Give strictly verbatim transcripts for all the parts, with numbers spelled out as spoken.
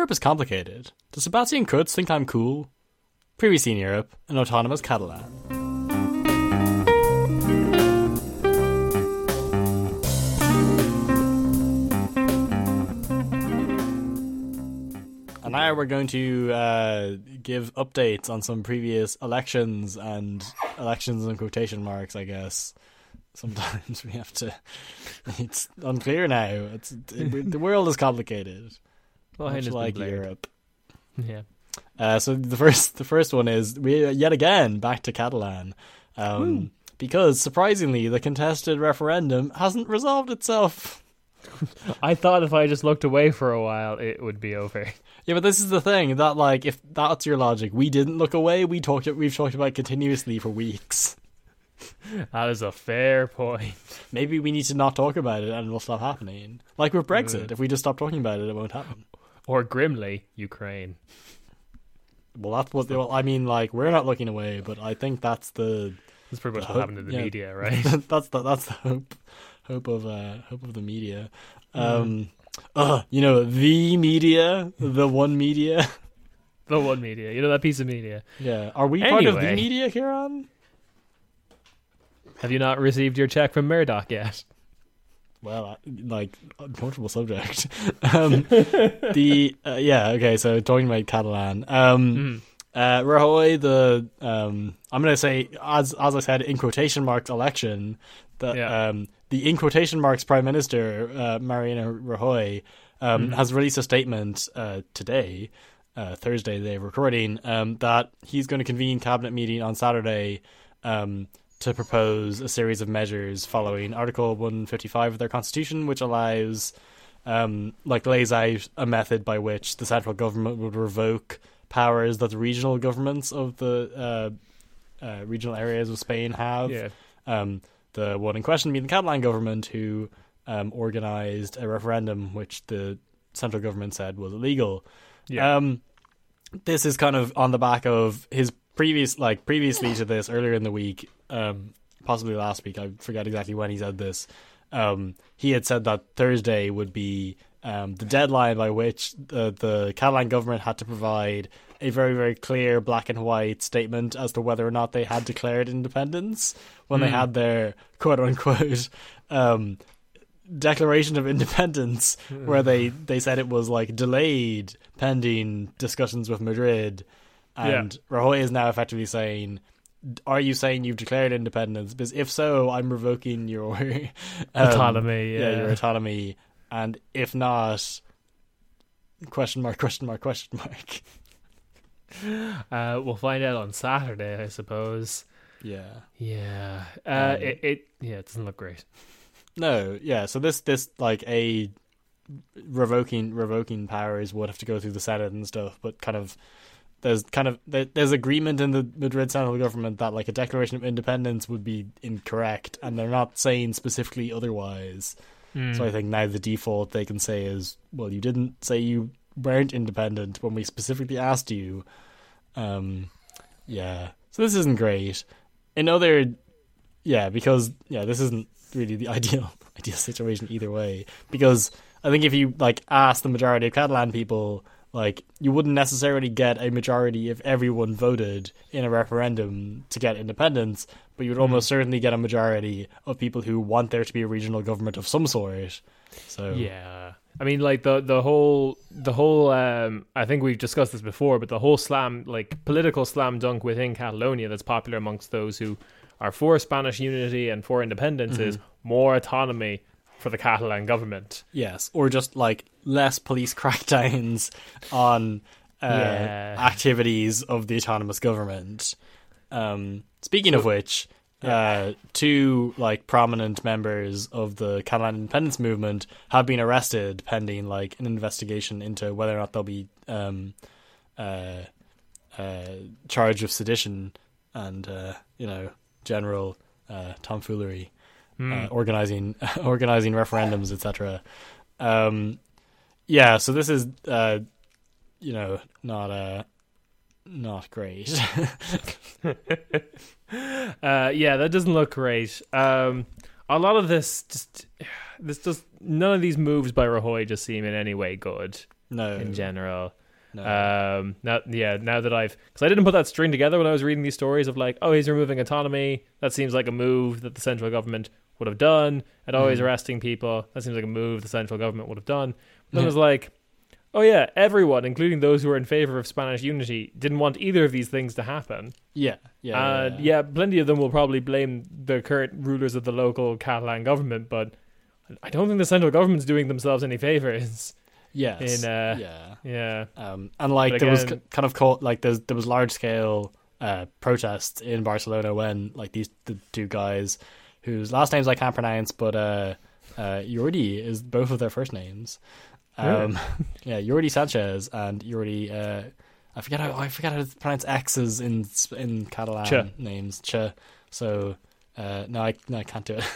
Europe is complicated. Do Sebastian Kurz think I'm cool? Previously in Europe, an autonomous Catalan. And now we're going to uh, give updates on some previous elections and elections in quotation marks, I guess. Sometimes we have to... It's unclear now. It's it, The world is complicated. Well, much like Europe. Yeah. Uh, so the first the first one is, we yet again back to Catalan. Um, because, surprisingly, the contested referendum hasn't resolved itself. I thought if I just looked away for a while, it would be over. Yeah, but this is the thing, that, like, if that's your logic, we didn't look away, we talked, we've talked about it continuously for weeks. That is a fair point. Maybe we need to not talk about it and it'll stop happening. Like with Brexit, mm. if we just stop talking about it, it won't happen. Or grimly, Ukraine. Well, that's what, well, I mean, like, we're not looking away, but I think that's the... That's pretty much what hope, happened in the yeah, media, right? that's the, that's the hope, hope of, uh, hope of the media. Um... Mm. Uh, you know, the media, the one media. The one media, you know, that piece of media. Yeah. Are we anyway, part of the media, Kieran? Have you not received your check from Murdoch yet? Well, like, uncomfortable subject. um, the, uh, yeah, okay, so talking about Catalan. Um, mm. uh, Rajoy, the, um, I'm going to say, as as I said, in quotation marks, election, the, yeah. um, the in quotation marks Prime Minister, uh, Mariano Rajoy, um, mm. has released a statement uh, today, uh, Thursday, day of recording, um, that he's going to convene cabinet meeting on Saturday um, to propose a series of measures following Article one fifty-five of their constitution, which allows, um, like, lays out a method by which the central government would revoke powers that the regional governments of the uh, uh, regional areas of Spain have. Yeah. Um, The one in question being the Catalan government, who um, organised a referendum which the central government said was illegal. Yeah. Um, this is kind of on the back of his previous, like previously to this, earlier in the week, um, possibly last week, I forget exactly when he said this. Um, he had said that Thursday would be um, the deadline by which the, the Catalan government had to provide a very, very clear black and white statement as to whether or not they had declared independence when mm. they had their quote-unquote um, declaration of independence, mm. where they, they said it was like delayed pending discussions with Madrid. And yeah. Rajoy is now effectively saying, are you saying you've declared independence? Because if so, I'm revoking your um, autonomy. Yeah. yeah, your autonomy. And if not, question mark, question mark, question mark. Uh, we'll find out on Saturday, I suppose. Yeah, yeah. Uh, um, it, it, yeah, it doesn't look great. No, yeah. So this, this like a revoking, revoking powers would have to go through the Senate and stuff. But kind of, there's kind of there's agreement in the Madrid central government that like a declaration of independence would be incorrect, and they're not saying specifically otherwise. Mm. So I think now the default they can say is, well, you didn't say you weren't independent when we specifically asked you. Um, yeah. So this isn't great. In other, yeah, because yeah, this isn't really the ideal ideal situation either way. Because I think if you like ask the majority of Catalan people, like you wouldn't necessarily get a majority if everyone voted in a referendum to get independence, but you would almost mm. certainly get a majority of people who want there to be a regional government of some sort. So yeah. I mean, like the the whole the whole. Um, I think we've discussed this before, but the whole slam, like political slam dunk within Catalonia that's popular amongst those who are for Spanish unity and for independence mm-hmm. is more autonomy for the Catalan government. Yes, or just like less police crackdowns on uh, yeah. activities of the autonomous government. Um, speaking so, of which. Yeah. Uh, two like prominent members of the Catalan independence movement have been arrested pending like an investigation into whether or not they'll be um, uh, uh, charged with sedition and uh, you know general uh, tomfoolery, mm. uh, organizing organizing referendums, et cetera. Um, yeah, so this is uh, you know not uh, not great. Uh, yeah, that doesn't look great. Um, a lot of this just, this just none of these moves by Rajoy just seem in any way good. No. in general. No. Um, now, yeah, now that I've, because I didn't put that string together when I was reading these stories of like, oh, he's removing autonomy. That seems like a move that the central government would have done. And always Mhm. arresting people. That seems like a move the central government would have done. But then it was like, oh yeah, everyone, including those who were in favor of Spanish unity, didn't want either of these things to happen. Yeah. Yeah. And yeah, plenty of them will probably blame the current rulers of the local Catalan government, but I don't think the central government's doing themselves any favors. Yes. In uh, yeah. yeah, Um, and like But there was again- k- kind of caught like there's there was large scale uh protests in Barcelona when like these the two guys whose last names I can't pronounce, but uh, uh, Jordi is both of their first names. Um, yeah, Jordi Sanchez and Jordi. Uh, I forget how I forget how to pronounce X's in in Catalan Che. names. Che. So uh, no, I no, I can't do it.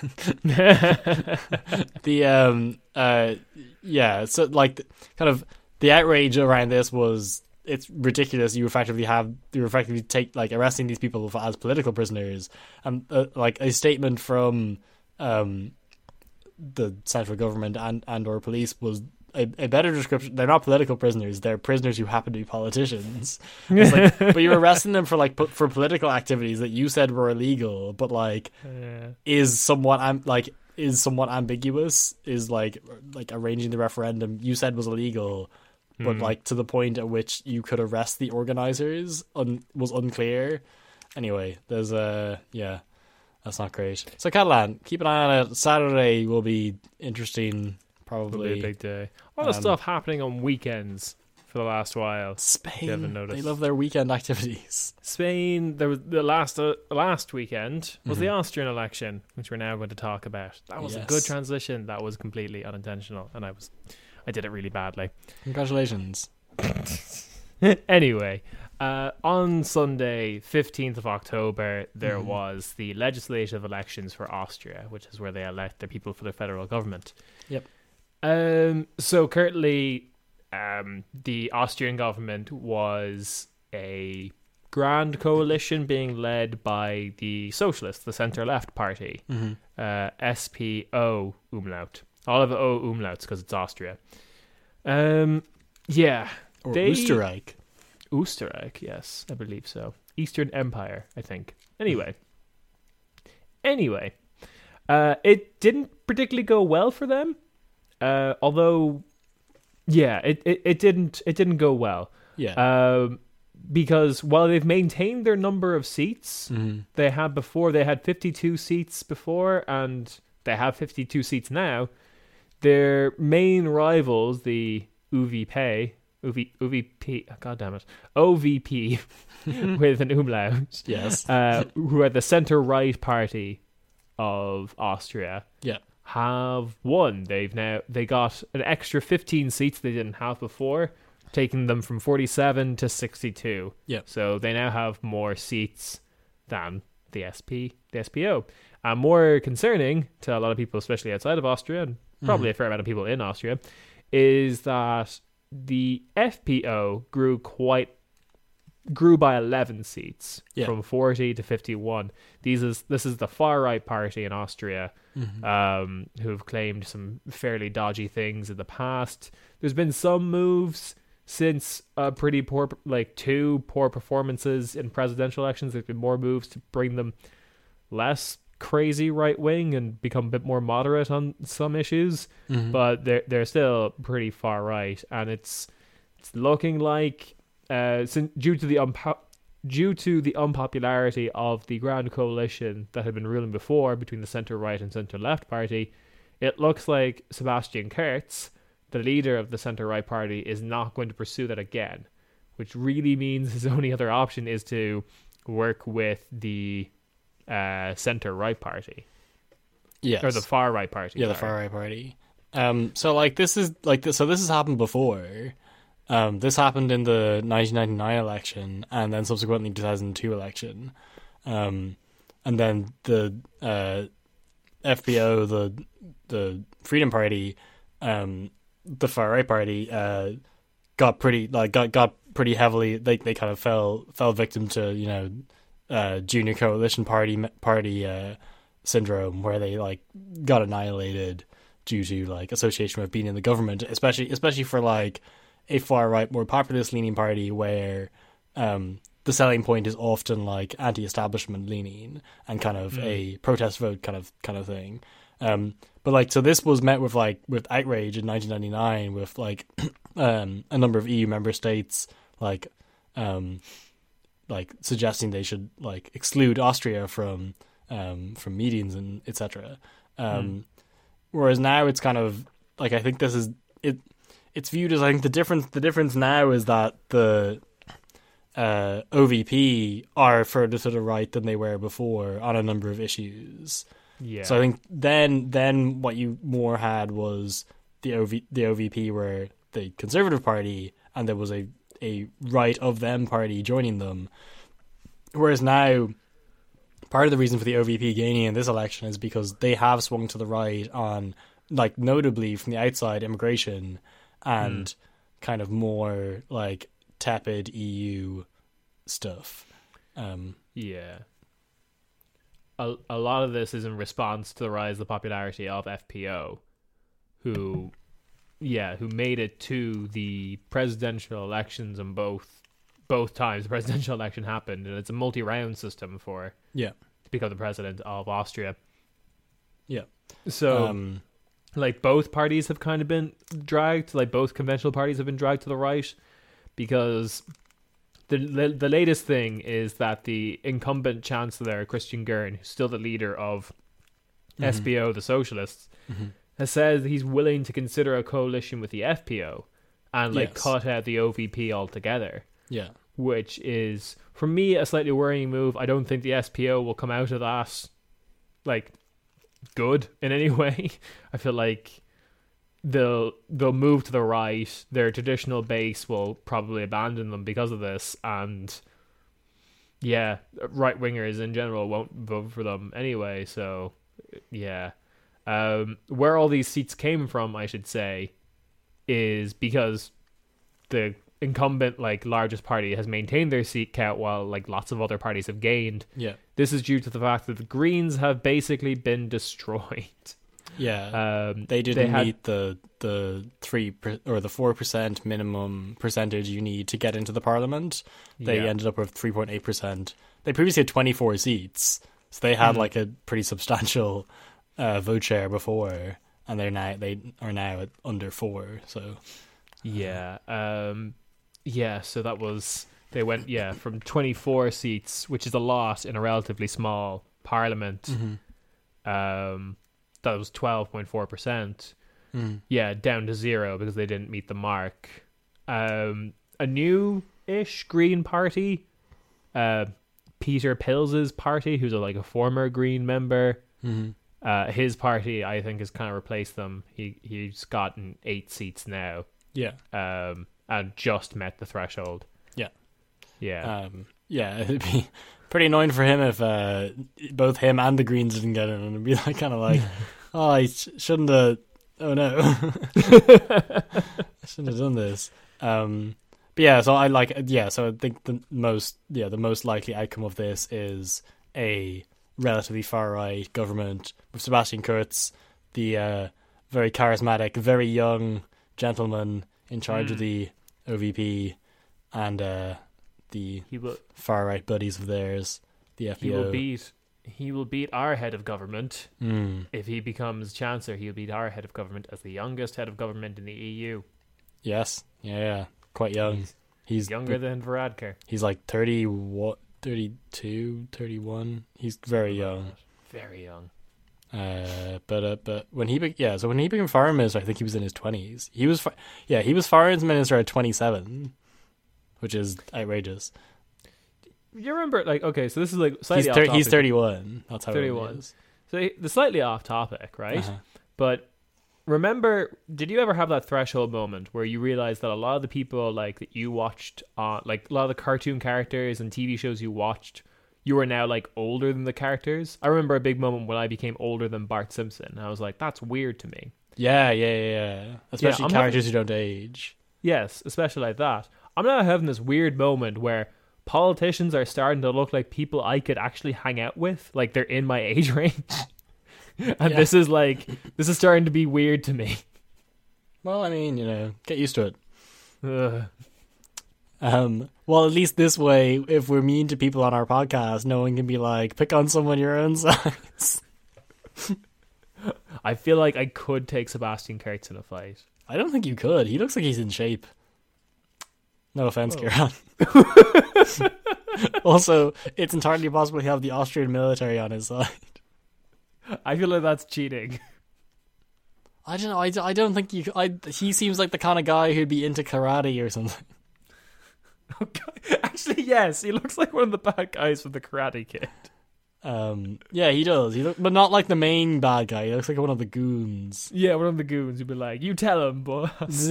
the um uh yeah, so like the, kind of the outrage around this was it's ridiculous. You effectively have you effectively take like arresting these people as political prisoners, and uh, like a statement from um the central government and and or police was a, a better description. They're not political prisoners; they're prisoners who happen to be politicians. It's like, but you're arresting them for like po- for political activities that you said were illegal, but like yeah. is somewhat am- like is somewhat ambiguous. Is like like arranging the referendum you said was illegal, but Hmm. like to the point at which you could arrest the organizers un- was unclear. Anyway, there's a yeah, that's not great. So Catalan, keep an eye on it. Saturday will be interesting. It'll Probably be a big day. A lot of Um, stuff happening on weekends for the last while. You Spain. haven't noticed. They love their weekend activities. Spain, there was the last uh, last weekend was the Mhm. Austrian election, which we're now going to talk about. That was a Yes. good transition. That was completely unintentional, and I was, I did it really badly. Congratulations. Anyway, uh, on Sunday, fifteenth of October, there Mhm. was the legislative elections for Austria, which is where they elect their people for the federal government. Yep. Um. So currently, um, the Austrian government was a grand coalition being led by the Socialists, the centre-left party, Mm-hmm. uh, S P O umlaut. All of the O umlauts because it's Austria. Um. Yeah. Or They- Österreich. Österreich, yes, I believe so. Eastern Empire, I think. Anyway. Anyway. Uh, it didn't particularly go well for them. Uh, although, yeah, it, it, it didn't it didn't go well. Yeah. Um, because while they've maintained their number of seats mm-hmm. they had before, they had fifty-two seats before, and they have fifty-two seats now. Their main rivals, the U V P, U V, U V P, God damn it, O V P, with an umlaut, Yes. uh, who are the centre-right party of Austria, Yeah. have won. They've now they got an extra fifteen seats they didn't have before, taking them from forty-seven to sixty-two. Yeah. So they now have more seats than the S P, the S P O. And more concerning to a lot of people, especially outside of Austria, and probably Mhm. a fair amount of people in Austria, is that the F P O grew quite grew by eleven seats, Yeah. from forty to fifty-one. These is this is the far right party in Austria, Mhm. um, who have claimed some fairly dodgy things in the past. There's been some moves since uh, pretty poor, like two poor performances in presidential elections. There's been more moves to bring them less crazy right wing and become a bit more moderate on some issues, Mhm. but they're they're still pretty far right, and it's it's looking like uh, sin- due to the unpo- due to the unpopularity of the Grand Coalition that had been ruling before between the centre right and centre left party, it looks like Sebastian Kurz, the leader of the centre right party, is not going to pursue that again, which really means his only other option is to work with the uh, centre right party, Yes. or the far right party. yeah, the sorry. far right party. Um, so like this is like this, so this has happened before. Um, this happened in the nineteen ninety-nine election, and then subsequently two thousand two election. Um, and then the uh, F P O, the the Freedom Party, um, the far right party, uh, got pretty like got got pretty heavily. They they kind of fell fell victim to you know uh, junior coalition party party uh, syndrome, where they like got annihilated due to like association with being in the government, especially especially for like a far right, more populist leaning party where um, the selling point is often like anti-establishment leaning and kind of mm. a protest vote kind of kind of thing. Um, but like, so this was met with like with outrage in nineteen ninety-nine with like um, a number of E U member states like um, like suggesting they should like exclude Austria from um, from meetings and et cetera. Um, mm. Whereas now it's kind of like, I think this is it. It's viewed as, I think the difference. The difference now is that the uh, O V P are further to the right than they were before on a number of issues. Yeah. So I think then then what you more had was the O V the O V P were the Conservative Party, and there was a a right of them party joining them. Whereas now, part of the reason for the O V P gaining in this election is because they have swung to the right on, like, notably from the outside, immigration and mm. kind of more like tepid E U stuff. Um, yeah. A, a lot of this is in response to the rise of the popularity of F P O, who, yeah, who made it to the presidential elections, and both both times the presidential election happened, and it's a multi-round system for yeah to become the president of Austria. Yeah. So, um, like, both parties have kind of been dragged, like both conventional parties have been dragged to the right, because The, the the latest thing is that the incumbent chancellor, Christian Gern, who's still the leader of mm-hmm. S P O, the Socialists, mm-hmm. has said he's willing to consider a coalition with the F P O and like yes. cut out the O V P altogether. Yeah. Which is, for me, a slightly worrying move. I don't think the S P O will come out of that like good in any way. I feel like they'll they'll move to the right. Their traditional base will probably abandon them because of this, and yeah, right wingers in general won't vote for them anyway. So yeah, um, where all these seats came from, I should say, is because the incumbent, like, largest party has maintained their seat count while like lots of other parties have gained. Yeah, this is due to the fact that the Greens have basically been destroyed. Yeah, um, they didn't they had, meet the the three per, or the four percent minimum percentage you need to get into the parliament. They yeah. ended up with three point eight percent. They previously had twenty four seats, so they had mm. like a pretty substantial uh, vote share before, and they're now they are now at under four. So yeah, um, yeah. So that was they went yeah from twenty four seats, which is a lot in a relatively small parliament. Mm-hmm. Um. That was twelve point four percent. Mm. Yeah, down to zero because they didn't meet the mark. Um, a new-ish Green party, uh, Peter Pils's party, who's a, like a former Green member. Mm-hmm. Uh, his party, I think, has kind of replaced them. He he's gotten eight seats now. Yeah. Um, and just met the threshold. Yeah. Yeah. Um, yeah, it'd be pretty annoying for him if uh, both him and the Greens didn't get in, and it'd be like kind of like, oh, I sh- shouldn't have. Oh no, I shouldn't have done this. Um, but yeah, so I like yeah, so I think the most yeah the most likely outcome of this is a relatively far right government with Sebastian Kurz, the uh, very charismatic, very young gentleman in charge mm. of the O V P, and uh, the far right buddies of theirs, the F P O. He will beat. He will beat our head of government. Mm. If he becomes chancellor, he'll beat our head of government as the youngest head of government in the E U. Yes, yeah, yeah, quite young. He's, he's younger the, than Varadkar. He's like thirty, what, thirty-two, thirty-one. He's very young. Very young. Uh, but uh, but when he be- yeah, so when he became foreign minister, I think he was in his twenties. He was, fi- yeah, he was foreign minister at twenty-seven, which is outrageous. You remember, like, okay, so this is like slightly he's, off thir- topic. he's thirty-one. That's how thirty-one. It is. So the slightly off topic, right? Uh-huh. But remember, did you ever have that threshold moment where you realized that a lot of the people like that you watched, on, like a lot of the cartoon characters and T V shows you watched, you were now like older than the characters? I remember a big moment when I became older than Bart Simpson. I was like, that's weird to me. Yeah, yeah, yeah, yeah. Especially yeah, characters having, who don't age. Yes, especially like that. I'm now having this weird moment where politicians are starting to look like people I could actually hang out with, like they're in my age range. And yeah. this is like this is starting to be weird to me. Well, I mean, you know, get used to it. Ugh. Um, well, at least this way, if we're mean to people on our podcast, no one can be like, pick on someone your own size. I feel like I could take Sebastian Kurz in a fight. I don't think you could. He looks like he's in shape. No offense, Oh. Kieran. Also, it's entirely possible he have the Austrian military on his side. I feel like that's cheating. I don't know. I, I don't think you. I he seems like the kind of guy who'd be into karate or something. Okay. Actually, yes, he looks like one of the bad guys from the Karate Kid. Um, yeah, he does. He look, but not like the main bad guy. He looks like one of the goons. Yeah, one of the goons who'd be like, "You tell him, boss."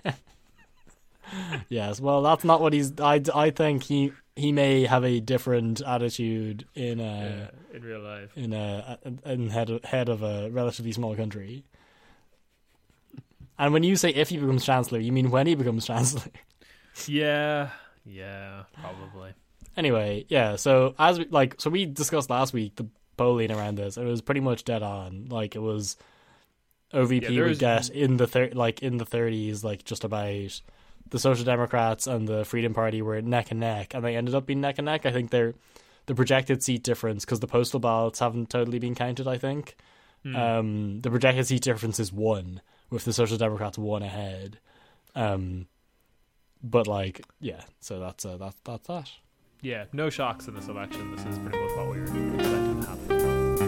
Yes. Well, that's not what he's. I, I think he he may have a different attitude in a Yeah, in real life. in a in head of, head of a relatively small country. And when you say if he becomes chancellor, you mean when he becomes chancellor. Yeah, yeah, probably. Anyway, yeah. So as we like, so we discussed last week the polling around this. It was pretty much dead on. Like it was, O V P Yeah, would there's- get in the thir- like in the thirties, like just about. The Social Democrats and the Freedom Party were neck and neck, and they ended up being neck and neck. I think they're the projected seat difference because the postal ballots haven't totally been counted. I think Hmm. um, the projected seat difference is one, with the Social Democrats one ahead. Um, but like, yeah, so that's uh, that's that's that. Yeah, no shocks in this election. This is pretty much what we were expecting to happen.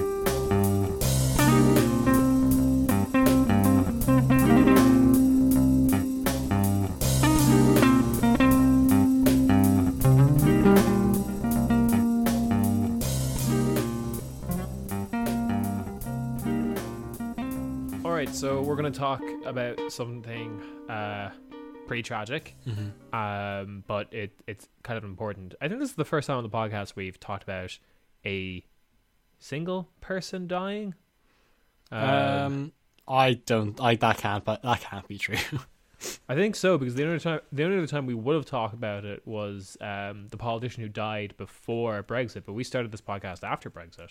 All right, so we're going to talk about something uh, pretty tragic. Mm-hmm. Um, but it it's kind of important. I think this is the first time on the podcast we've talked about a single person dying. Um, Um, I don't. I that can't. But that can't be true. I think so because the only time the only other time we would have talked about it was um, the politician who died before Brexit. But we started this podcast after Brexit.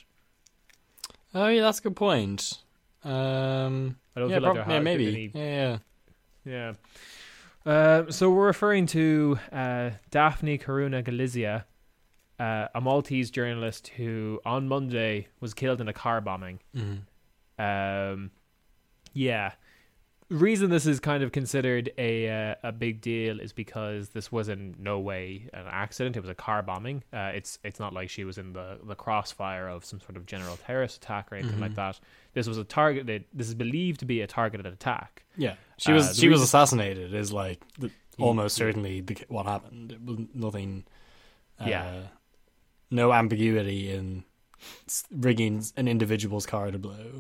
Oh yeah, that's a good point. Um, I don't yeah, feel like prob- there yeah, has maybe. been any. Yeah, yeah. Yeah. Uh, so we're referring to uh, Daphne Caruana Galizia, uh, a Maltese journalist who on Monday was killed in a car bombing. Mm-hmm. Um, yeah. The reason this is kind of considered a uh, a big deal is because this was in no way an accident. It was a car bombing. Uh, it's it's not like she was in the, the crossfire of some sort of general terrorist attack or anything Mm-hmm. like that. This was a targeted. This is believed to be a targeted attack. Yeah, she Uh, was the she was reason- assassinated. Is like the, almost yeah. certainly the, what happened. It was nothing. Uh, Yeah. No ambiguity in s- rigging an individual's car to blow.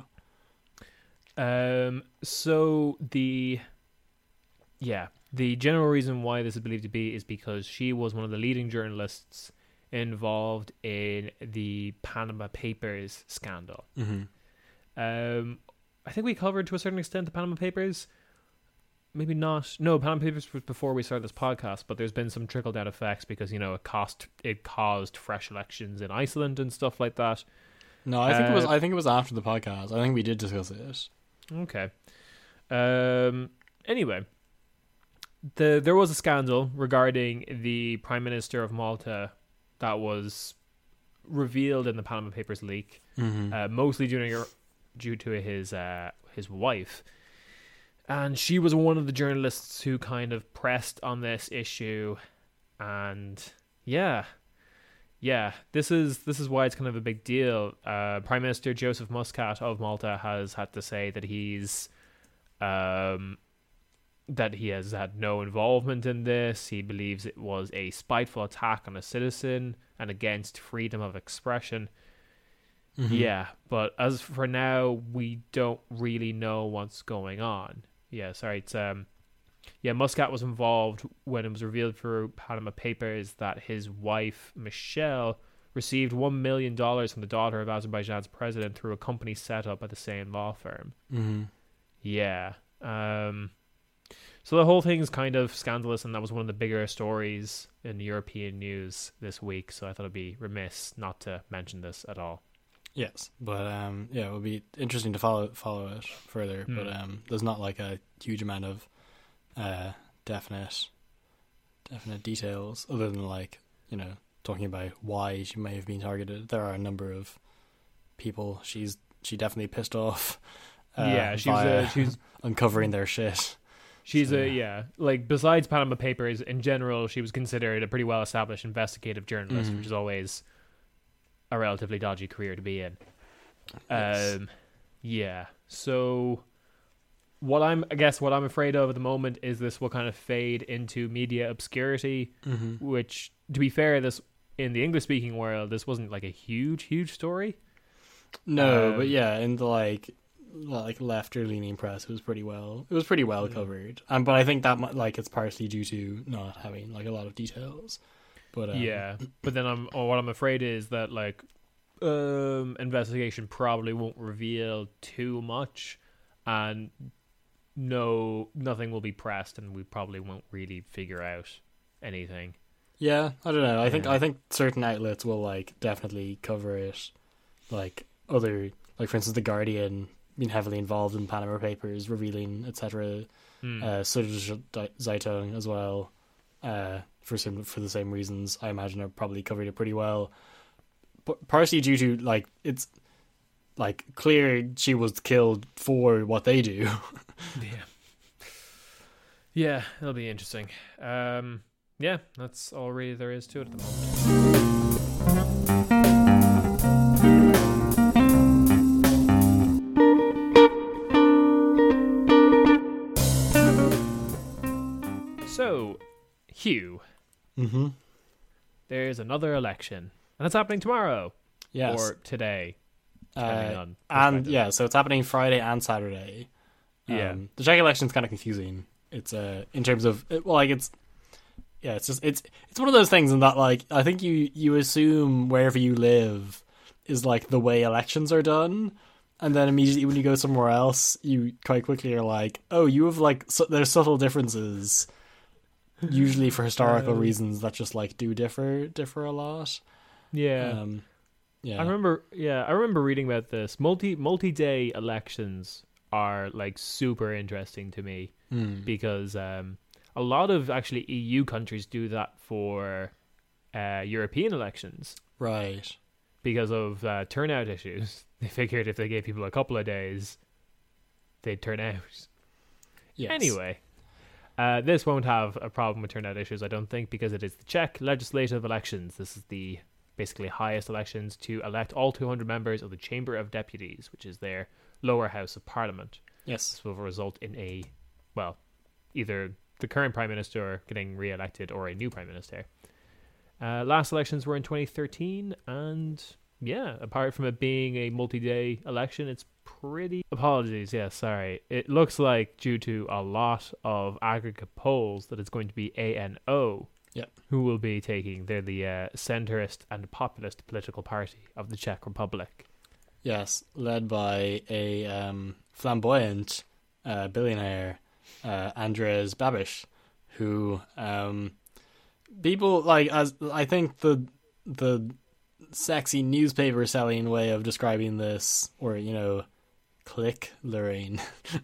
Um. So the, yeah, the general reason why this is believed to be is because she was one of the leading journalists involved in the Panama Papers scandal. Mm-hmm. Um, I think we covered to a certain extent the Panama Papers. Maybe not. No, Panama Papers was before we started this podcast, but there's been some trickle down effects because you know it cost it caused fresh elections in Iceland and stuff like that. No, I think it was. Uh, I think it was after the podcast. I think we did discuss it. Okay. Um. Anyway, the there was a scandal regarding the Prime Minister of Malta that was revealed in the Panama Papers leak, Mm-hmm. uh, mostly due to due to his uh, his wife, and she was one of the journalists who kind of pressed on this issue, and yeah. Yeah, this is this is why it's kind of a big deal. Uh, Prime Minister Joseph Muscat of Malta has had to say that he's, um, that he has had no involvement in this. He believes it was a spiteful attack on a citizen and against freedom of expression. Mm-hmm. Yeah, but as for now, we don't really know what's going on. Yeah, sorry, it's um. Yeah, Muscat was involved when it was revealed through Panama Papers that his wife, Michelle, received one million dollars from the daughter of Azerbaijan's president through a company set up by the same law firm. Mm-hmm. Yeah. Um, so the whole thing is kind of scandalous, and that was one of the bigger stories in European news this week, so I thought it'd be remiss not to mention this at all. Yes, but um, yeah, it would be interesting to follow follow it further. Hmm. But um, there's not like a huge amount of uh definite definite details other than like you know talking about why she may have been targeted. There are a number of people she's she definitely pissed off. Uh, yeah, she was via uh, she was uncovering their shit. She's So, a yeah, like besides Panama Papers in general, she was considered a pretty well established investigative journalist, Mhm. which is always a relatively dodgy career to be in. Yes. Um, yeah. So what I'm, I guess, what I'm afraid of at the moment is this will kind of fade into media obscurity. Mhm. Which, to be fair, this in the English speaking world, this wasn't like a huge, huge story. No, Um, but yeah, in the like like left or leaning press, it was pretty well. It was pretty well Mm. covered. Um, but I think that mi- like it's partially due to not having like a lot of details. But um, Yeah, but then I'm oh, what I'm afraid is that like um investigation probably won't reveal too much, and no nothing will be pressed, and we probably won't really figure out anything. yeah, I don't know. I think Yeah. I think certain outlets will like definitely cover it. Like other, like for instance, the Guardian been heavily involved in Panama Papers, revealing et cetera. Hmm. Uh, Süddeutsche Zeitung as well. Uh, for some for the same reasons, I imagine are probably covered it pretty well. But partially due to like it's like clear she was killed for what they do. Yeah, yeah, it'll be interesting. Um, yeah, that's all really there is to it at the moment. So, Hugh, Mm-hmm. there's another election, and it's happening tomorrow Yes. or today, depending Uh, on and perspective. yeah, so it's happening Friday and Saturday. Yeah. Um, the Czech election's kind of confusing. It's uh in terms of it, well, like it's yeah, it's just it's it's one of those things in that like I think you you assume wherever you live is like the way elections are done, and then immediately when you go somewhere else, you quite quickly are like, oh, you have like su- there's subtle differences, usually for historical Um, reasons that just like do differ differ a lot. yeah. Um, yeah. I remember, yeah, I remember reading about this. Multi multi day elections are like super interesting to me Hmm. because um, a lot of actually E U countries do that for uh, European elections Right. because of uh, turnout issues. They figured if they gave people a couple of days, they'd turn out. Yes. Anyway, uh, this won't have a problem with turnout issues, I don't think, because it is the Czech legislative elections. This is the basically highest elections to elect all two hundred members of the Chamber of Deputies, which is their lower house of parliament. Yes. This will result in a, well, either the current prime minister getting re-elected or a new prime minister. Uh, last elections were in twenty thirteen, and yeah, apart from it being a multi-day election, it's pretty... Apologies, yeah, sorry. It looks like due to a lot of aggregate polls that it's going to be A N O Yep. who will be taking. They're the uh, centrist and populist political party of the Czech Republic. Yes, led by a um, flamboyant uh, billionaire, uh, Andres Babiš, who um, people like as I think the the sexy newspaper selling way of describing this, or you know, click luring,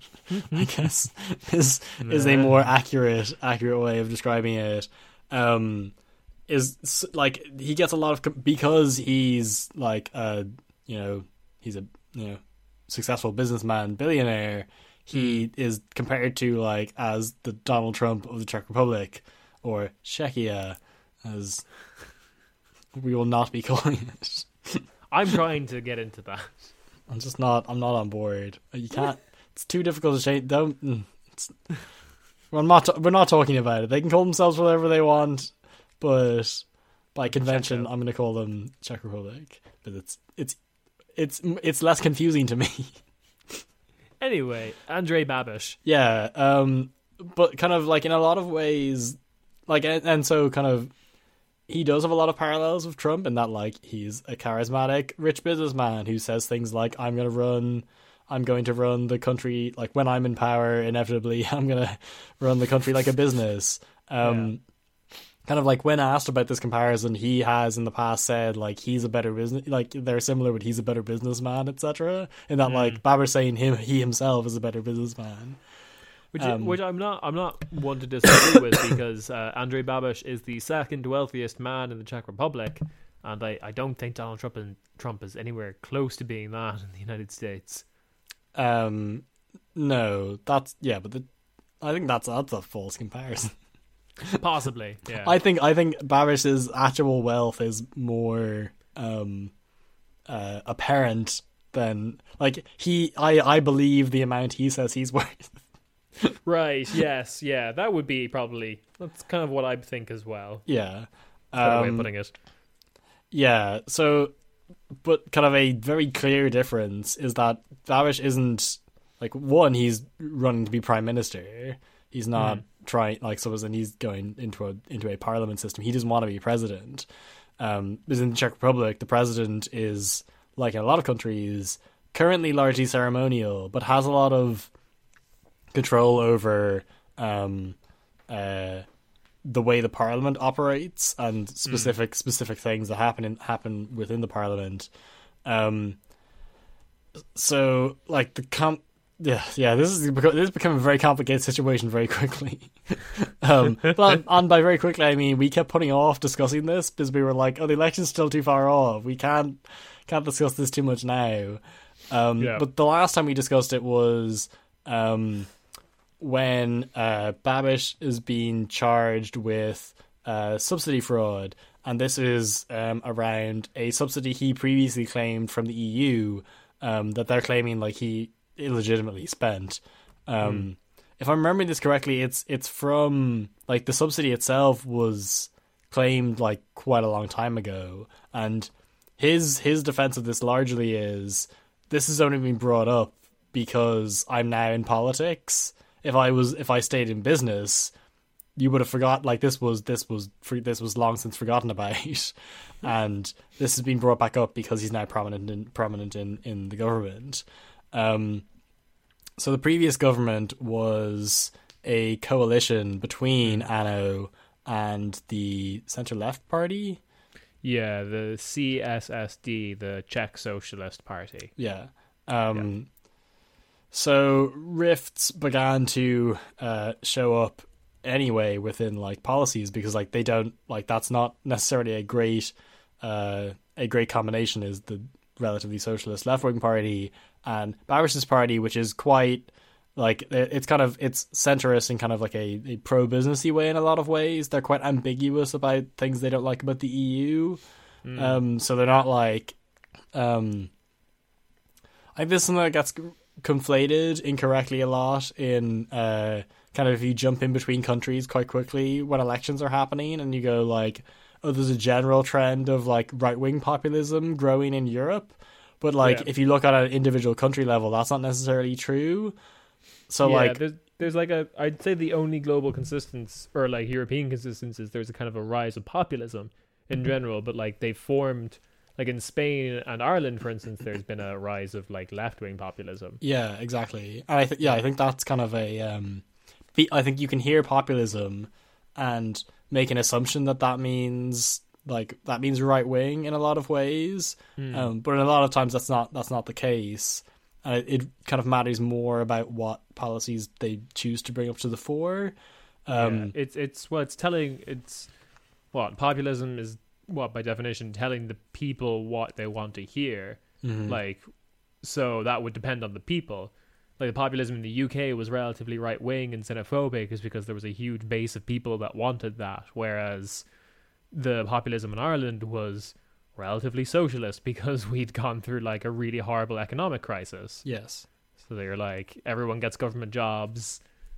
I guess is is a more accurate accurate way of describing it. Um, is s- like he gets a lot of com- because he's like uh you know he's a you know successful businessman billionaire. He is compared to like as the Donald Trump of the Czech Republic, or Czechia, as we will not be calling it. I'm trying to get into that. I'm just not. I'm not on board. You can't. It's too difficult to change. Don't. mm, It's, we're not. We're not talking about it. They can call themselves whatever they want, but by convention, Czechia. I'm going to call them Czech Republic. But it's it's it's it's less confusing to me. Anyway, Andrei Babiš. Yeah. Um. But kind of like in a lot of ways, like and, and so kind of. He does have a lot of parallels with Trump in that, like, he's a charismatic, rich businessman who says things like, I'm going to run, I'm going to run the country, like, when I'm in power, inevitably, I'm going to run the country like a business. Um, yeah. Kind of like when asked about this comparison, he has in the past said, like, he's a better business, like, they're similar, but he's a better businessman, et cetera. In that, Mm. like, Babiš saying him, he himself is a better businessman. Which, Um, which I'm not, I'm not one to disagree with because uh, Andrej Babiš is the second wealthiest man in the Czech Republic, and I, I don't think Donald Trump and Trump is anywhere close to being that in the United States. Um, no, that's yeah, but the, I think that's that's a false comparison. Possibly, yeah. I think I think Babiš's actual wealth is more um, uh, apparent than like he. I I believe the amount he says he's worth. Right. Yes. Yeah. That would be probably. That's kind of what I think as well. Yeah. Better way of Um, putting it. yeah. So, but kind of a very clear difference is that Babiš isn't like one. He's running to be prime minister. He's not Mm. trying like suppose, and he's going into a into a parliament system. He doesn't want to be president. Um, because in the Czech Republic, the president is like in a lot of countries currently largely ceremonial, but has a lot of control over um, uh, the way the parliament operates and specific mm. specific things that happen in, happen within the parliament. Um, so, like the com- yeah, yeah, this is this is becoming a very complicated situation very quickly. um, but and by very quickly, I mean we kept putting off discussing this because we were like, "Oh, the election's still too far off. We can't can't discuss this too much now." Um, yeah. But the last time we discussed it was. Um, when uh, Babiš is being charged with uh, subsidy fraud, and this is um, around a subsidy he previously claimed from the E U um, that they're claiming like he illegitimately spent. Um, mm. If I'm remembering this correctly, it's it's from like the subsidy itself was claimed like quite a long time ago, and his his defense of this largely is this has only been brought up because I'm now in politics. If I was, if I stayed in business, you would have forgot. Like this was, this was, this was long since forgotten about, and this has been brought back up because he's now prominent in prominent in in the government. Um, so the previous government was a coalition between A N O and the centre left party. Yeah, the C S S D, the Czech Socialist Party. Yeah. Um, yeah. So rifts began to uh, show up anyway within like policies because like they don't like that's not necessarily a great uh, a great combination is the relatively socialist left wing party and Babiš's party, which is quite like it's kind of it's centrist in kind of like a, a pro businessy way in a lot of ways. They're quite ambiguous about things they don't like about the E U. Mm. Um, so they're not like um, I think this is something that gets conflated incorrectly a lot in uh kind of if you jump in between countries quite quickly when elections are happening and you go like, oh, there's a general trend of like right-wing populism growing in Europe, but like yeah. if you look at an individual country level, that's not necessarily true. So yeah, like there's, there's like a I'd say the only global consistency or like European consistency is there's a kind of a rise of populism in general, but like they formed like in Spain and Ireland, for instance, there's been a rise of like left-wing populism. Yeah, exactly. And I think yeah, I think that's kind of a. Um, I think you can hear populism and make an assumption that that means like that means right wing in a lot of ways, mm. um, but in a lot of times that's not that's not the case. Uh, it kind of matters more about what policies they choose to bring up to the fore. Um, yeah, it's it's well, it's telling it's what populism is. What by definition telling the people what they want to hear. Mm-hmm. Like so that would depend on the people. Like the populism in the U K was relatively right wing and xenophobic is because there was a huge base of people that wanted that, whereas the populism in Ireland was relatively socialist because we'd gone through like a really horrible economic crisis. Yes. So they're like everyone gets government jobs,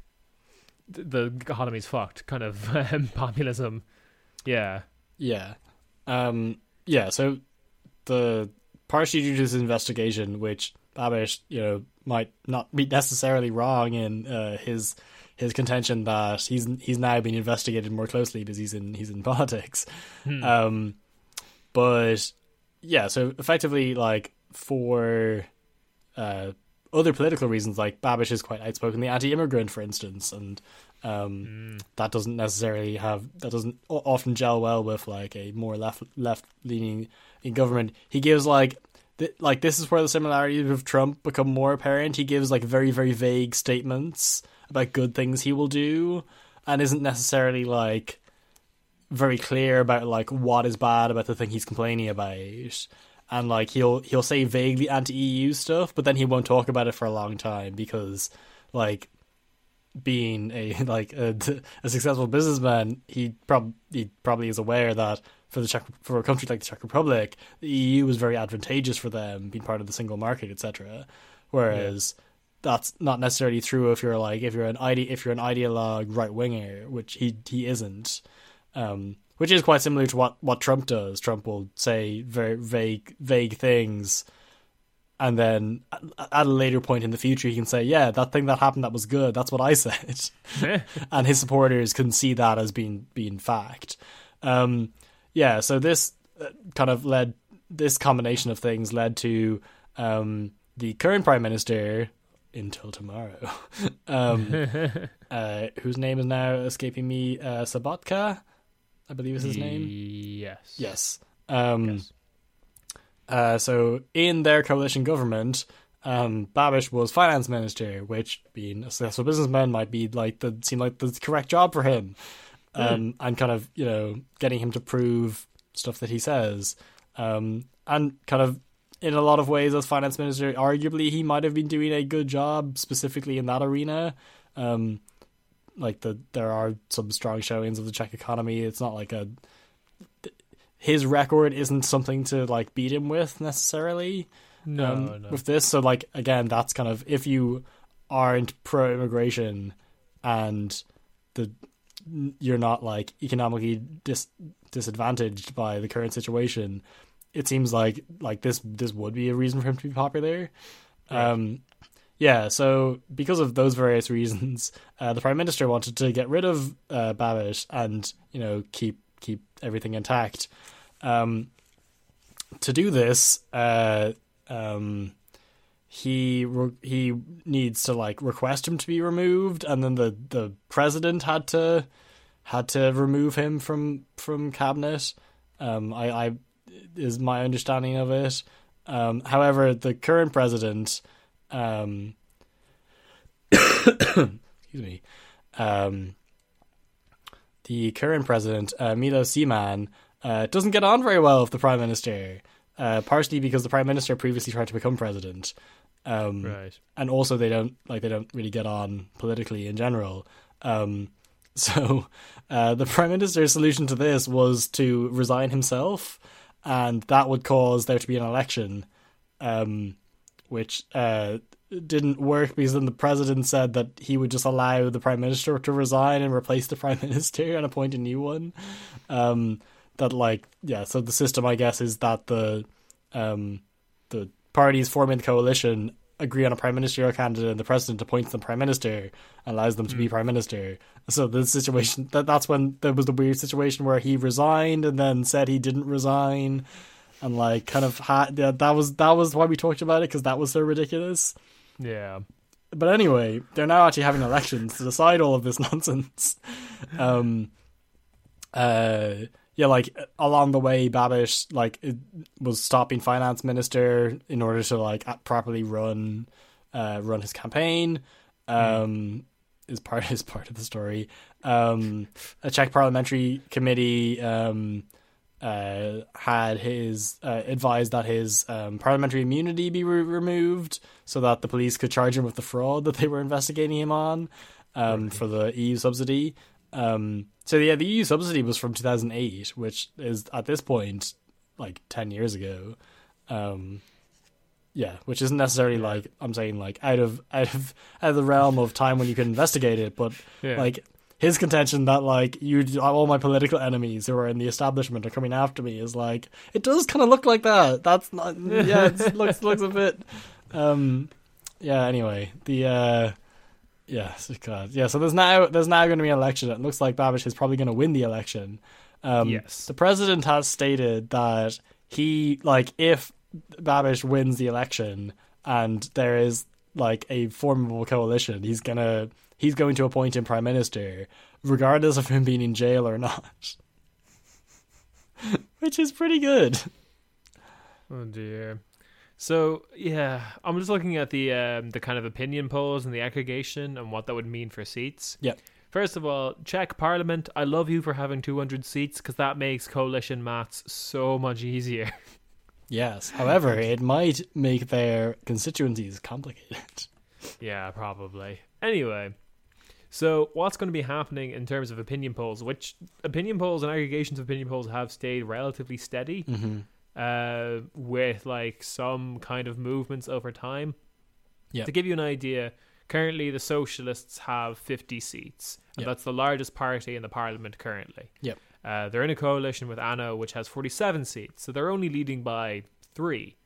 the economy's fucked kind of um, populism. Yeah. Yeah. Um, yeah, so the partially due to this investigation, which Babiš, you know, might not be necessarily wrong in uh, his his contention that he's he's now being investigated more closely because he's in he's in politics. Hmm. Um, but yeah, so effectively, like for uh, other political reasons, like Babiš is quite outspokenly anti-immigrant, for instance, and um, mm. that doesn't necessarily have that doesn't often gel well with like a more left left leaning in government. He gives like th- like this is where the similarities with Trump become more apparent. He gives like very very vague statements about good things he will do, and isn't necessarily like very clear about like what is bad about the thing he's complaining about. And like he'll he'll say vaguely anti-E U stuff, but then he won't talk about it for a long time because like being a like a, a successful businessman, he prob he probably is aware that for the Czech, for a country like the Czech Republic, the E U was very advantageous for them, being part of the single market, et cetera. Whereas yeah. that's not necessarily true if you're like if you're an ide- if you're an ideologue right winger, which he he isn't. Um, which is quite similar to what, what Trump does. Trump will say very vague vague things, and then at a later point in the future, he can say, "Yeah, that thing that happened that was good. That's what I said," and his supporters can see that as being being fact. Um, yeah, so this kind of led this combination of things led to um, the current prime minister until tomorrow, um, uh, whose name is now escaping me, uh, Sabatka. I believe is his name. Yes. Yes. Um, yes. Uh, so in their coalition government, um, Babiš was finance minister, which, being a successful businessman, might be like the seem like the correct job for him, um, mm. and kind of you know getting him to prove stuff that he says, um, and kind of in a lot of ways as finance minister, arguably he might have been doing a good job specifically in that arena. Um, Like the there are some strong showings of the Czech economy. It's not like a his record isn't something to like beat him with necessarily. No, um, no. With this, so like again, that's kind of if you aren't pro immigration and the you're not like economically dis- disadvantaged by the current situation, it seems like like this this would be a reason for him to be popular. Right. Um, Yeah, so because of those various reasons, uh, the Prime Minister wanted to get rid of uh, Babiš and, you know, keep keep everything intact. Um, to do this, uh, um, he re- he needs to like request him to be removed, and then the, the president had to had to remove him from from cabinet. Um, I, I is my understanding of it. Um, however, the current president. Um, excuse me. Um, the current president, uh, Milo Zeman, uh, doesn't get on very well with the prime minister, uh, partially because the prime minister previously tried to become president, um, right, and also they don't like they don't really get on politically in general. Um, so uh, the prime minister's solution to this was to resign himself, and that would cause there to be an election. Um, which uh, didn't work because then the president said that he would just allow the prime minister to resign and replace the prime minister and appoint a new one. Um, that like yeah, so the system I guess is that the um, the parties forming the coalition agree on a prime ministerial candidate and the president appoints the prime minister and allows them to mm. be prime minister. So the situation that that's when there was the weird situation where he resigned and then said he didn't resign. And like, kind of had yeah, that was that was why we talked about it, because that was so ridiculous. Yeah. But anyway, they're now actually having elections to decide all of this nonsense. Um. Uh. Yeah, like along the way, Babiš like it was stopping finance minister in order to like properly run, uh, run his campaign. Um. Mm. Is part is part of the story. Um. A Czech parliamentary committee. Um. Uh, had his uh, advised that his um, parliamentary immunity be re- removed so that the police could charge him with the fraud that they were investigating him on um, right. for the E U subsidy. Um, so yeah, the E U subsidy was from two thousand eight, which is at this point like ten years ago. Um, yeah, which isn't necessarily yeah. like I'm saying like out of out of out of the realm of time when you could investigate it, but yeah. like. His contention that like you all my political enemies who are in the establishment are coming after me is like it does kind of look like that. That's not yeah. It looks looks a bit um yeah. Anyway, the uh yeah God yeah. So there's now there's now going to be an election. It looks like Babiš is probably going to win the election. Um, yes. The president has stated that he like if Babiš wins the election and there is like a formidable coalition, he's gonna. He's going to appoint him prime minister, regardless of him being in jail or not. Which is pretty good. Oh dear. So yeah, I'm just looking at the um, the kind of opinion polls and the aggregation and what that would mean for seats. Yeah. First of all, Czech Parliament. I love you for having two hundred seats because that makes coalition maths so much easier. Yes. However, it might make their constituencies complicated. Yeah, probably. Anyway, so what's going to be happening in terms of opinion polls? Which opinion polls and aggregations of opinion polls have stayed relatively steady. Mm-hmm. Uh, with like some kind of movements over time. Yeah. To give you an idea, currently the Socialists have fifty seats, and Yep. that's the largest party in the parliament currently. Yep. Uh, they're in a coalition with A N O, which has forty-seven seats, so they're only leading by three.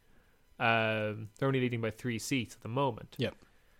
Um, they're only leading by three seats at the moment. Yep.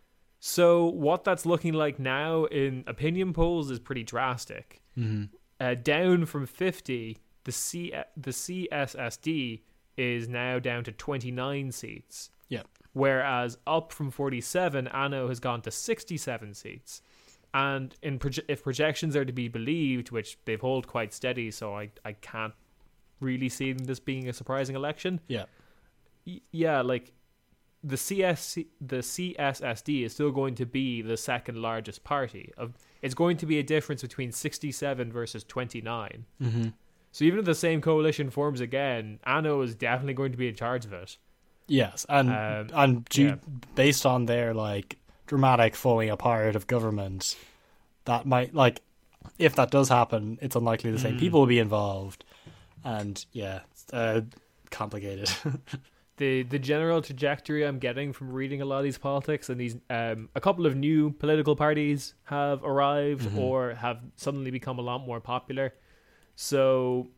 So what that's looking like now in opinion polls is pretty drastic. Mm-hmm. Uh, down from fifty. The C the C S S D is now down to twenty-nine seats. Yeah. Whereas up from forty-seven, A N O has gone to sixty-seven seats. And in proje- if projections are to be believed, which they've held quite steady, so I, I can't really see this being a surprising election. Yeah. Y- yeah, like the C S the C S S D is still going to be the second largest party. Of It's going to be a difference between sixty-seven versus twenty-nine. Mm-hmm. So even if the same coalition forms again, A N O is definitely going to be in charge of it. Yes, and Um, and due, yeah. based on their like dramatic falling apart of government, that might like if that does happen, it's unlikely the same Mm. people will be involved, and yeah, it's, uh, complicated. The the general trajectory I'm getting from reading a lot of these politics and these um, a couple of new political parties have arrived Mhm. or have suddenly become a lot more popular. So,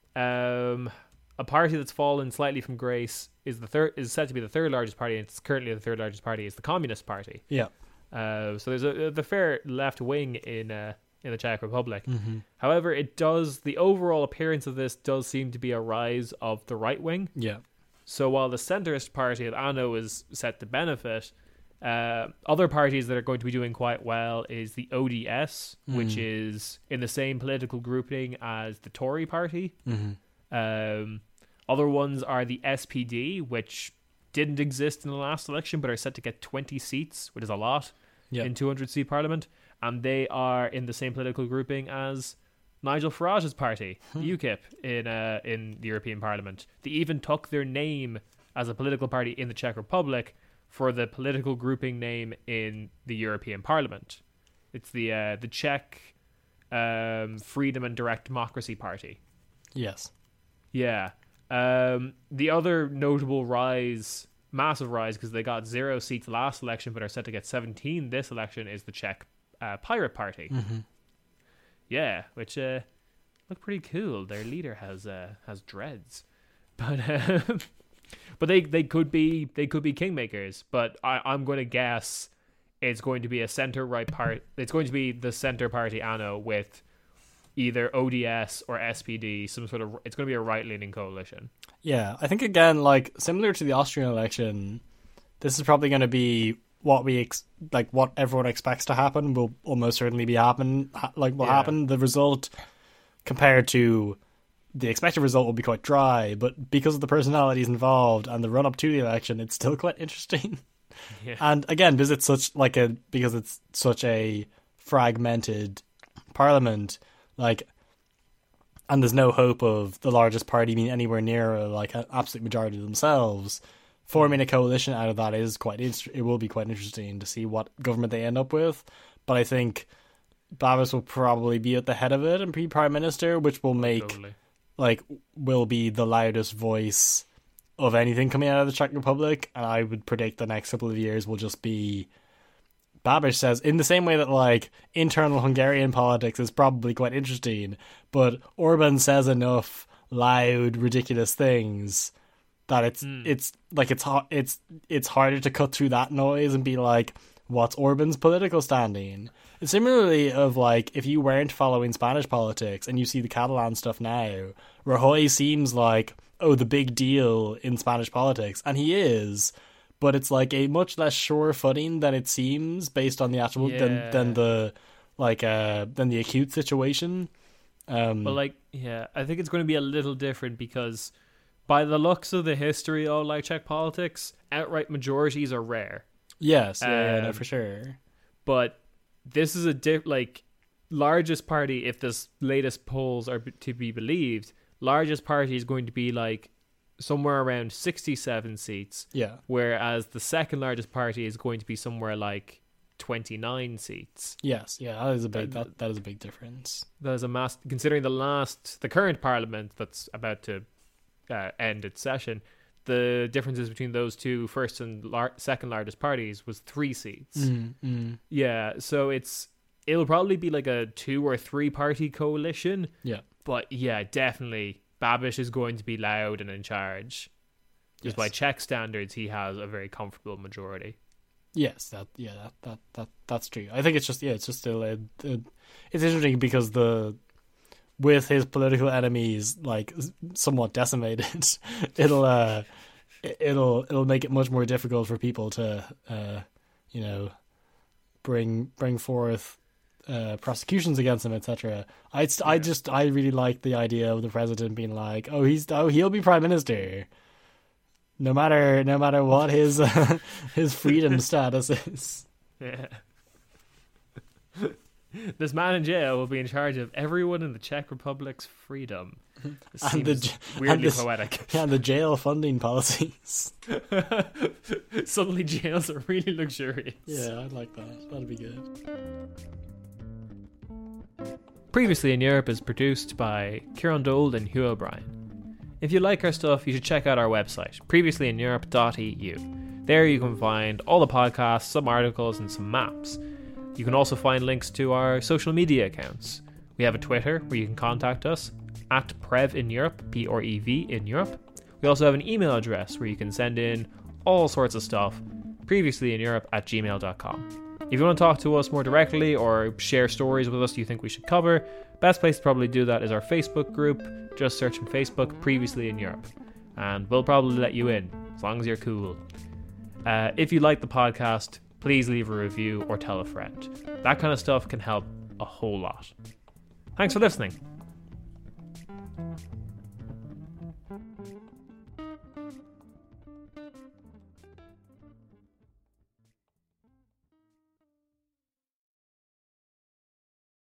um, a party that's fallen slightly from grace is the third is said to be the third largest party, and it's currently the third largest party. Is the Communist Party. Yeah. Uh, so there's a the fair left wing in uh, in the Czech Republic. Mm-hmm. However, it does the overall appearance of this does seem to be a rise of the right wing. Yeah. So while the centrist party of A N O is set to benefit, uh, other parties that are going to be doing quite well is the O D S, Mm. which is in the same political grouping as the Tory party. Mm-hmm. Um, other ones are the S P D, which didn't exist in the last election, but are set to get twenty seats, which is a lot Yeah. in two hundred seat parliament. And they are in the same political grouping as Nigel Farage's party, Hmm. UKIP, in uh, in the European Parliament. They even took their name as a political party in the Czech Republic for the political grouping name in the European Parliament. It's the uh, the Czech um, Freedom and Direct Democracy Party. Yes. Yeah. Um, the other notable rise, massive rise, because they got zero seats last election but are set to get seventeen this election, is the Czech uh, Pirate Party. Mm-hmm. Yeah, which uh, look pretty cool. Their leader has uh, has dreads, but um, but they, they could be they could be kingmakers. But I, I'm going to guess it's going to be a center right part. It's going to be the center party A N O with either O D S or S P D. Some sort of it's going to be a right leaning coalition. Yeah, I think again, like similar to the Austrian election, this is probably going to be what we ex- like what everyone expects to happen will almost certainly be happen ha- like will Yeah. happen. The result compared to the expected result will be quite dry, but because of the personalities involved and the run up to the election, it's still quite interesting. Yeah. And again, because it's such like a because it's such a fragmented parliament, like, and there's no hope of the largest party being anywhere near a, like an absolute majority themselves. Forming a coalition out of that is quite inter- it will be quite interesting to see what government they end up with. But I think Babis will probably be at the head of it and be prime minister, which will make Totally. like will be the loudest voice of anything coming out of the Czech Republic. And I would predict the next couple of years will just be Babiš says, in the same way that like internal Hungarian politics is probably quite interesting, but Orban says enough loud, ridiculous things that it's Mm. it's like it's hard it's it's harder to cut through that noise and be like, what's Orban's political standing? And similarly, of like if you weren't following Spanish politics and you see the Catalan stuff now, Rajoy seems like, oh, the big deal in Spanish politics, and he is. But it's like a much less sure footing than it seems based on the actual Yeah. than than the like uh than the acute situation. Um, But like, yeah, I think it's going to be a little different because by the looks of the history of like Czech politics, outright majorities are rare. Yes, yeah, yeah, no, Um, for sure. But this is a diff- like largest party, if this latest polls are b- to be believed, largest party is going to be like somewhere around sixty-seven seats, Yeah, whereas the second largest party is going to be somewhere like twenty-nine seats. yes, yeah, that is a big That- that that is a big difference. That is a mass, considering the last, the current parliament that's about to uh, end its session. The differences between those two first and lar- second largest parties was three seats. Mm, mm, Yeah, so it's it'll probably be like a two or three party coalition. yeah, But yeah, definitely Babiš is going to be loud and in charge. Just yes. by Czech standards, he has a very comfortable majority. Yes, that yeah, that, that that that's true. I think it's just yeah, it's just still a, a, it's interesting because the with his political enemies like somewhat decimated, it'll uh it'll it'll make it much more difficult for people to uh you know bring bring forth uh prosecutions against him, et cetera. I st- I Yeah. just I really like the idea of the president being like, oh he's oh he'll be prime minister. No matter, no matter what his uh, his freedom status is. Yeah. This man in jail will be in charge of everyone in the Czech Republic's freedom. This And the seems j- weirdly and this- poetic. Yeah, the jail funding policies. Suddenly jails are really luxurious. Yeah, I'd like that. That'd be good. Previously in Europe is produced by Kieran Dole and Hugh O'Brien. If you like our stuff, you should check out our website, previously in europe dot e u. There you can find all the podcasts, some articles, and some maps. You can also find links to our social media accounts. We have a Twitter where you can contact us, at Prev in Europe, P R E V in Europe. We also have an email address where you can send in all sorts of stuff, previously in Europe at gmail dot com. If you want to talk to us more directly or share stories with us you think we should cover, best place to probably do that is our Facebook group. Just search on Facebook, Previously in Europe, and we'll probably let you in, as long as you're cool. Uh, if you like the podcast, please leave a review or tell a friend. That kind of stuff can help a whole lot. Thanks for listening.